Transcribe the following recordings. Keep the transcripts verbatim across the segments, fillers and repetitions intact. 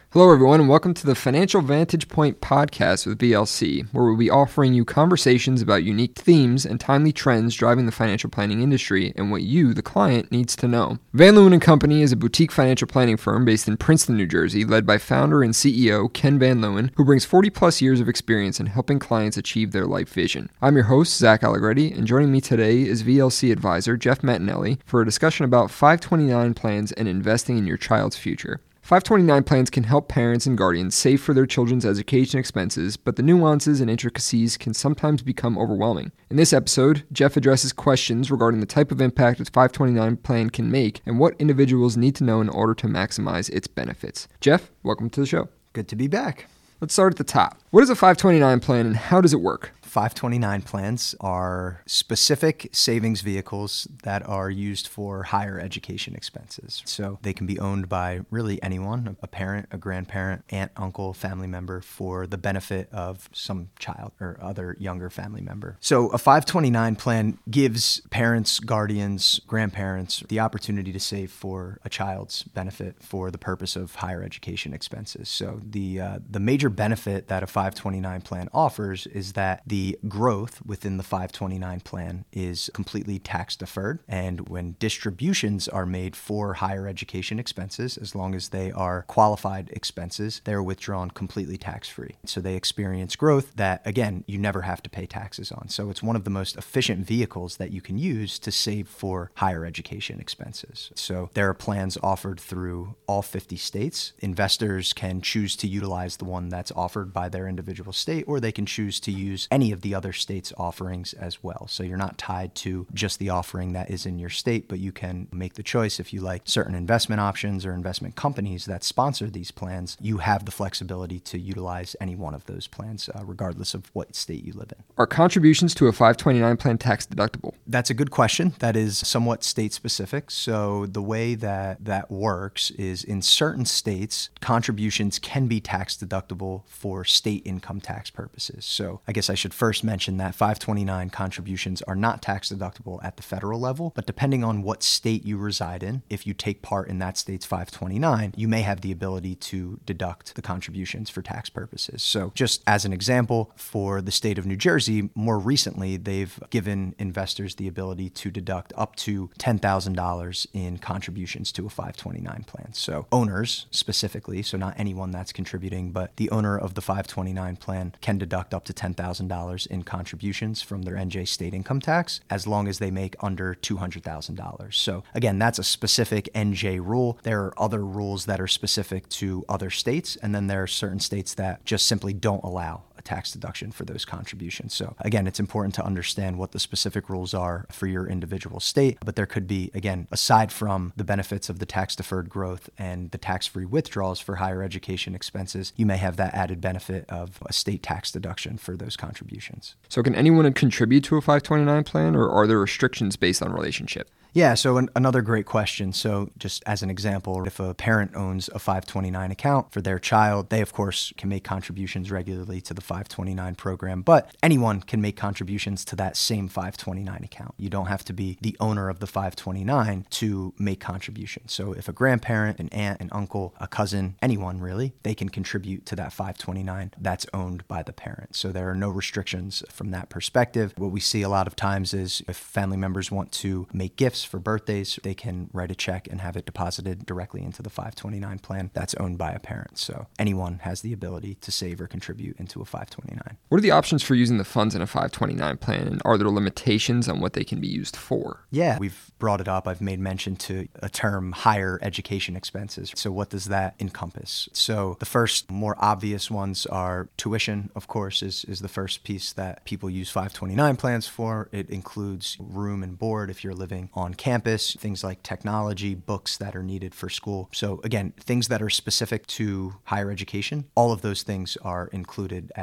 Hello, everyone, and welcome to the Financial Vantage Point podcast with V L C, where we'll be offering you conversations about unique themes and timely trends driving the financial planning industry and what you, the client, needs to know. Van Leeuwen and Company is a boutique financial planning firm based in Princeton, New Jersey, led by founder and C E O Ken Van Leeuwen, who brings forty plus years of experience in helping clients achieve their life vision. I'm your host, Zach Allegretti, and joining me today is V L C advisor Jeff Martinelli for a discussion about five twenty-nine plans and investing in your child's future. five twenty-nine plans can help parents and guardians save for their children's education expenses, but the nuances and intricacies can sometimes become overwhelming. In this episode, Jeff addresses questions regarding the type of impact a five twenty-nine plan can make and what individuals need to know in order to maximize its benefits. Jeff, welcome to the show. Good to be back. Let's start at the top. What is a five twenty-nine plan and how does it work? five twenty-nine plans are specific savings vehicles that are used for higher education expenses. So they can be owned by really anyone, a parent, a grandparent, aunt, uncle, family member, for the benefit of some child or other younger family member. So a five twenty-nine plan gives parents, guardians, grandparents the opportunity to save for a child's benefit for the purpose of higher education expenses. So the uh, the major benefit that a five twenty-nine plan offers is that the The growth within the five twenty-nine plan is completely tax deferred. And when distributions are made for higher education expenses, as long as they are qualified expenses, they're withdrawn completely tax-free. So they experience growth that, again, you never have to pay taxes on. So it's one of the most efficient vehicles that you can use to save for higher education expenses. So there are plans offered through all fifty states. Investors can choose to utilize the one that's offered by their individual state, or they can choose to use any of the other states' offerings as well. So you're not tied to just the offering that is in your state, but you can make the choice if you like certain investment options or investment companies that sponsor these plans. You have the flexibility to utilize any one of those plans, uh, regardless of what state you live in. Are contributions to a five twenty-nine plan tax deductible? That's a good question. That is somewhat state specific. So the way that that works is in certain states, contributions can be tax deductible for state income tax purposes. So I guess I should first mention that five twenty-nine contributions are not tax deductible at the federal level, but depending on what state you reside in, if you take part in that state's five twenty-nine, you may have the ability to deduct the contributions for tax purposes. So just as an example, for the state of New Jersey, more recently, they've given investors the ability to deduct up to ten thousand dollars in contributions to a five twenty-nine plan. So owners specifically, so not anyone that's contributing, but the owner of the five twenty-nine plan can deduct up to ten thousand dollars in contributions from their N J state income tax, as long as they make under two hundred thousand dollars. So again, that's a specific N J rule. There are other rules that are specific to other states, and then there are certain states that just simply don't allow a tax deduction for those contributions. So again, it's important to understand what the specific rules are for your individual state, but there could be, again, aside from the benefits of the tax deferred growth and the tax-free withdrawals for higher education expenses, you may have that added benefit of a state tax deduction for those contributions. So can anyone contribute to a five twenty-nine plan, or are there restrictions based on relationship? Yeah, so an, another great question. So just as an example, if a parent owns a five twenty-nine account for their child, they of course can make contributions regularly to the five twenty-nine program, but anyone can make contributions to that same five twenty-nine account. You don't have to be the owner of the five twenty-nine to make contributions. So if a grandparent, an aunt, an uncle, a cousin, anyone really, they can contribute to that five twenty-nine that's owned by the parent. So there are no restrictions from that perspective. What we see a lot of times is if family members want to make gifts for birthdays, they can write a check and have it deposited directly into the five twenty-nine plan that's owned by a parent. So anyone has the ability to save or contribute into a five twenty-nine. What are the options for using the funds in a five twenty-nine plan, and are there limitations on what they can be used for? Yeah, we've brought it up. I've made mention to a term, higher education expenses. So what does that encompass? So the first more obvious ones are tuition, of course, is, is the first piece that people use five twenty-nine plans for. It includes room and board if you're living on campus, things like technology, books that are needed for school. So again, things that are specific to higher education, all of those things are included as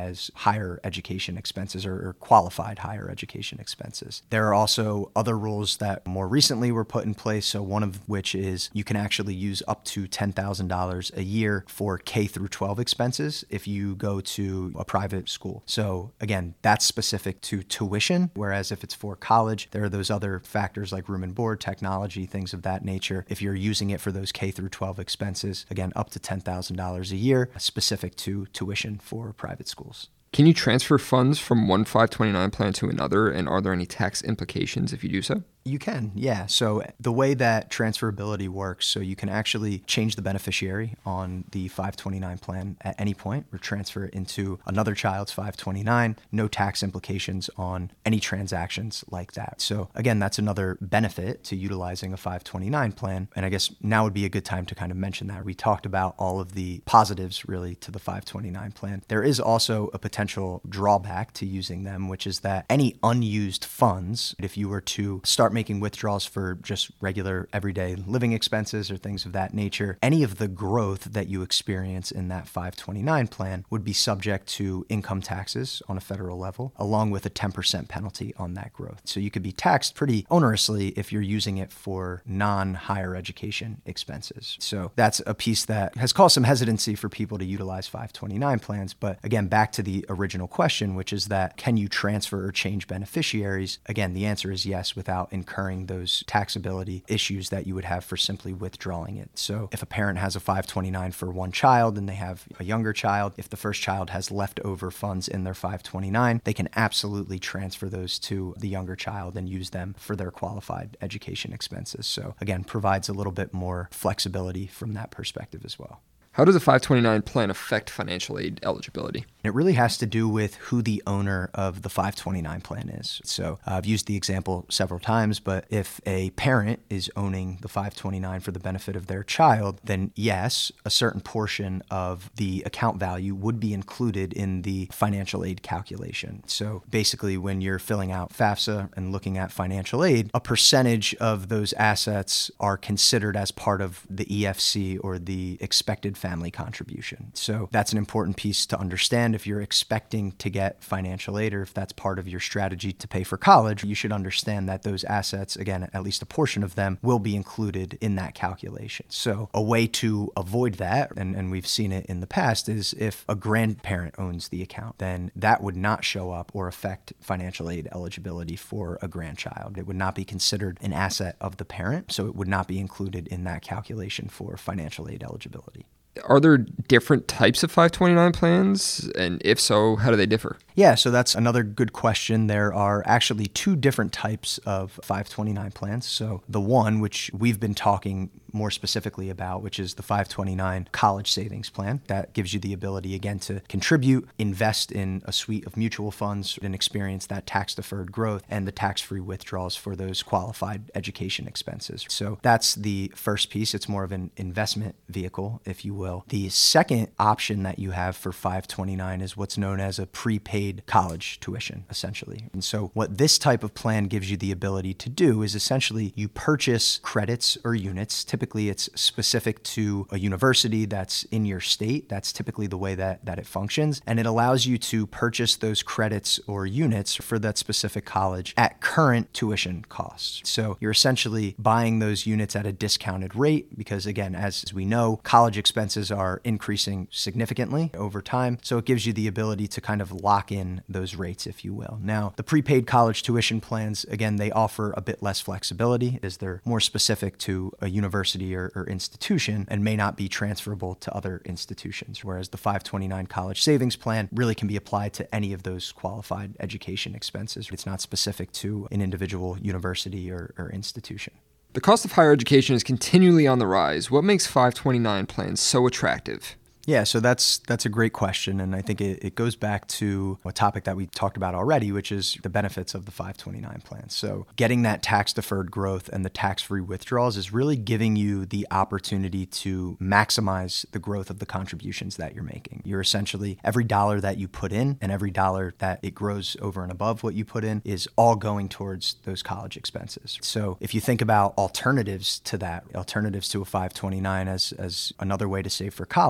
as higher education expenses or, or qualified higher education expenses. There are also other rules that more recently were put in place. So one of which is you can actually use up to ten thousand dollars a year for K through twelve expenses if you go to a private school. So again, that's specific to tuition, whereas if it's for college, there are those other factors like room and board, technology, things of that nature. If you're using it for those K through twelve expenses, again, up to ten thousand dollars a year, specific to tuition for private schools. Can you transfer funds from one five twenty-nine plan to another, and are there any tax implications if you do so? You can, yeah. So the way that transferability works, so you can actually change the beneficiary on the five twenty-nine plan at any point or transfer it into another child's five twenty-nine. No tax implications on any transactions like that. So again, that's another benefit to utilizing a five twenty-nine plan. And I guess now would be a good time to kind of mention that. We talked about all of the positives really to the five twenty-nine plan. There is also a potential drawback to using them, which is that any unused funds, if you were to start making withdrawals for just regular everyday living expenses or things of that nature, any of the growth that you experience in that five twenty-nine plan would be subject to income taxes on a federal level, along with a ten percent penalty on that growth. So you could be taxed pretty onerously if you're using it for non-higher education expenses. So that's a piece that has caused some hesitancy for people to utilize five twenty-nine plans. But again, back to the original question, which is that can you transfer or change beneficiaries? Again, the answer is yes, without incurring those taxability issues that you would have for simply withdrawing it. So if a parent has a five twenty-nine for one child and they have a younger child, if the first child has leftover funds in their five twenty-nine, they can absolutely transfer those to the younger child and use them for their qualified education expenses. So again, provides a little bit more flexibility from that perspective as well. How does a five twenty-nine plan affect financial aid eligibility? It really has to do with who the owner of the five twenty-nine plan is. So uh, I've used the example several times, but if a parent is owning the five twenty-nine for the benefit of their child, then yes, a certain portion of the account value would be included in the financial aid calculation. So basically, when you're filling out FAFSA and looking at financial aid, a percentage of those assets are considered as part of the E F C or the expected family contribution. So that's an important piece to understand. If you're expecting to get financial aid or if that's part of your strategy to pay for college, you should understand that those assets, again, at least a portion of them, will be included in that calculation. So a way to avoid that, and, and we've seen it in the past, is if a grandparent owns the account, then that would not show up or affect financial aid eligibility for a grandchild. It would not be considered an asset of the parent, so it would not be included in that calculation for financial aid eligibility. Are there different types of five twenty-nine plans? And if so, how do they differ? Yeah, so that's another good question. There are actually two different types of five twenty-nine plans. So the one, which we've been talking more specifically about, which is the five twenty-nine college savings plan, that gives you the ability, again, to contribute, invest in a suite of mutual funds, and experience that tax-deferred growth and the tax-free withdrawals for those qualified education expenses. So that's the first piece. It's more of an investment vehicle, if you will. The second option that you have for five twenty-nine is what's known as a prepaid college tuition, essentially. And so what this type of plan gives you the ability to do is essentially you purchase credits or units. Typically, it's specific to a university that's in your state. That's typically the way that, that it functions. And it allows you to purchase those credits or units for that specific college at current tuition costs. So you're essentially buying those units at a discounted rate because, again, as we know, college expenses are increasing significantly over time. So it gives you the ability to kind of lock in those rates, if you will. Now, the prepaid college tuition plans, again, they offer a bit less flexibility as they're more specific to a university or, or institution and may not be transferable to other institutions. Whereas the five twenty-nine college savings plan really can be applied to any of those qualified education expenses. It's not specific to an individual university or, or institution. The cost of higher education is continually on the rise. What makes five twenty-nine plans so attractive? Yeah, so that's that's a great question, and I think it, it goes back to a topic that we talked about already, which is the benefits of the five twenty-nine plan. So getting that tax-deferred growth and the tax-free withdrawals is really giving you the opportunity to maximize the growth of the contributions that you're making. You're essentially, every dollar that you put in and every dollar that it grows over and above what you put in is all going towards those college expenses. So if you think about alternatives to that, alternatives to a five twenty-nine as, as another way to save for college, if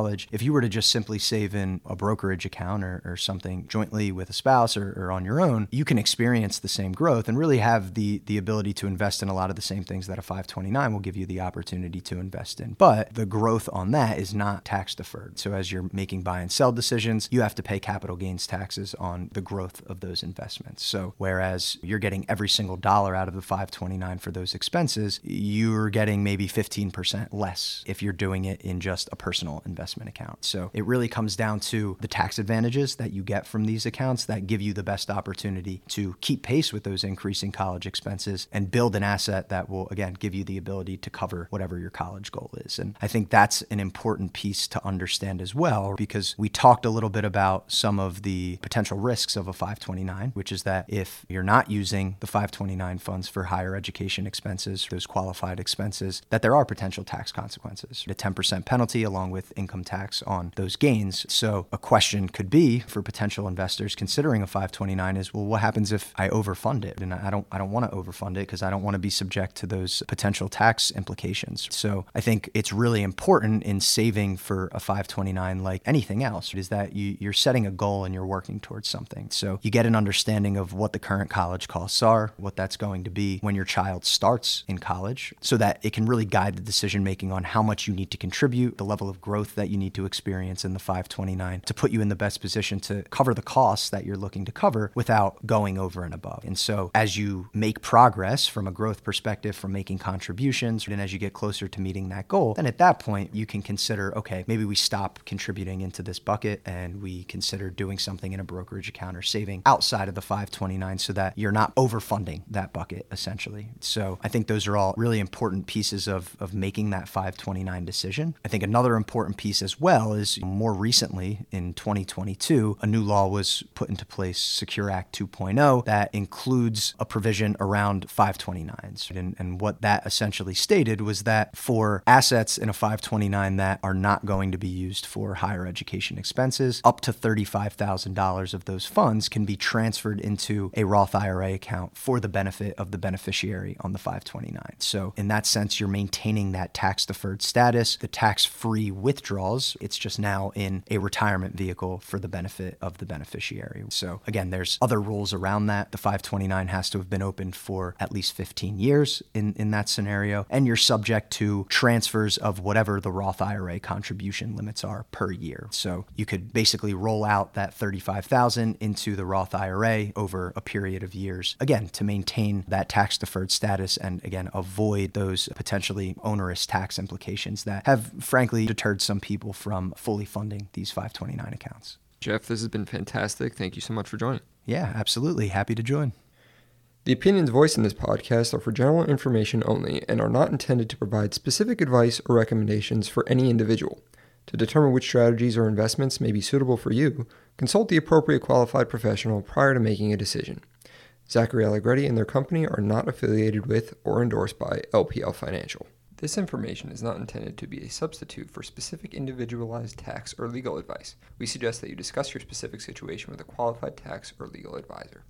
you were to just simply save in a brokerage account or, or something jointly with a spouse or, or on your own, you can experience the same growth and really have the, the ability to invest in a lot of the same things that a five twenty-nine will give you the opportunity to invest in. But the growth on that is not tax deferred. So as you're making buy and sell decisions, you have to pay capital gains taxes on the growth of those investments. So whereas you're getting every single dollar out of the five twenty-nine for those expenses, you're getting maybe fifteen percent less if you're doing it in just a personal investment account. So it really comes down to the tax advantages that you get from these accounts that give you the best opportunity to keep pace with those increasing college expenses and build an asset that will, again, give you the ability to cover whatever your college goal is. And I think that's an important piece to understand as well, because we talked a little bit about some of the potential risks of a five twenty-nine, which is that if you're not using the five twenty-nine funds for higher education expenses, those qualified expenses, that there are potential tax consequences, a ten percent penalty along with income tax on those gains. So a question could be for potential investors considering a five twenty-nine is, well, what happens if I overfund it? And I don't, I don't want to overfund it because I don't want to be subject to those potential tax implications. So I think it's really important in saving for a five twenty-nine, like anything else, is that you, you're setting a goal and you're working towards something. So you get an understanding of what the current college costs are, what that's going to be when your child starts in college, so that it can really guide the decision making on how much you need to contribute, the level of growth that you need to experience in the five twenty-nine to put you in the best position to cover the costs that you're looking to cover without going over and above. And so as you make progress from a growth perspective, from making contributions, and as you get closer to meeting that goal, then at that point you can consider, okay, maybe we stop contributing into this bucket and we consider doing something in a brokerage account or saving outside of the five twenty-nine so that you're not overfunding that bucket essentially. So I think those are all really important pieces of, of making that five twenty-nine decision. I think another important piece as well is more recently in twenty twenty-two, a new law was put into place, Secure Act two point oh, that includes a provision around five twenty-nines. And, and what that essentially stated was that for assets in a five twenty-nine that are not going to be used for higher education expenses, up to thirty-five thousand dollars of those funds can be transferred into a Roth I R A account for the benefit of the beneficiary on the five twenty-nine. So in that sense, you're maintaining that tax deferred status, the tax-free withdrawals. It's just now in a retirement vehicle for the benefit of the beneficiary. So again, there's other rules around that. The five twenty-nine has to have been opened for at least fifteen years in, in that scenario, and you're subject to transfers of whatever the Roth I R A contribution limits are per year. So you could basically roll out that thirty-five thousand dollars into the Roth I R A over a period of years, again, to maintain that tax deferred status and, again, avoid those potentially onerous tax implications that have, frankly, deterred some people from fully funding these five twenty-nine accounts. Jeff, this has been fantastic. Thank you so much for joining. Yeah, absolutely. Happy to join. The opinions voiced in this podcast are for general information only and are not intended to provide specific advice or recommendations for any individual. To determine which strategies or investments may be suitable for you, consult the appropriate qualified professional prior to making a decision. Zachary Allegretti and their company are not affiliated with or endorsed by L P L Financial. This information is not intended to be a substitute for specific individualized tax or legal advice. We suggest that you discuss your specific situation with a qualified tax or legal advisor.